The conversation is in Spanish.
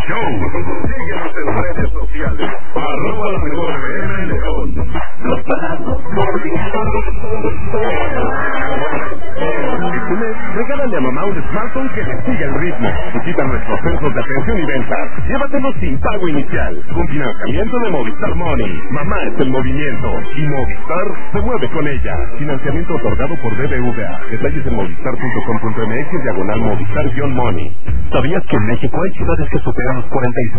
show. Síguenos en redes sociales. @LaMejorFM León. Los palazos por Este mes, regálale a mamá un smartphone que le siga el ritmo. Visita nuestros centros de atención y ventas. Llévatelo sin pago inicial. Con financiamiento de Movistar Money. Mamá es el movimiento. Y Movistar se mueve con ella. Financiamiento otorgado por BBVA. Detalles en movistar.com.mx/Movistar-Money. ¿Sabías que en México hay ciudades que superan los 45